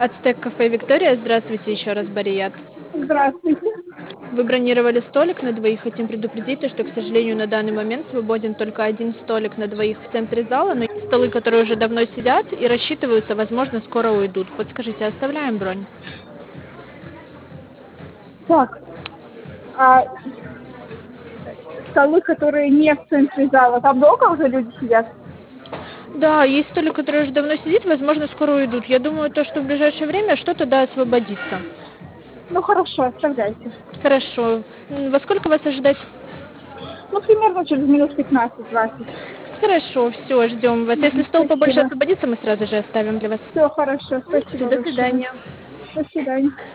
Ацтек кафе Виктория. Здравствуйте еще раз, Барият. Здравствуйте. Вы бронировали столик на двоих. Хотим предупредить, что, к сожалению, на данный момент свободен только один столик на двоих в центре зала, но есть столы, которые уже давно сидят и рассчитываются, возможно, скоро уйдут. Подскажите, оставляем бронь? Так, а столы, которые не в центре зала, там долго уже люди сидят? Да, есть столик, который уже давно сидит, возможно, скоро уйдут. Я думаю, то, что в ближайшее время что-то да освободится. Ну хорошо, оставляйте. Хорошо. Во сколько вас ожидать? Ну, примерно через минут 15-20. Хорошо, все, ждем вас. Если стол побольше Спасибо. освободится, мы сразу же оставим для вас. Все хорошо, Все, спасибо до большое. свидания. До свидания.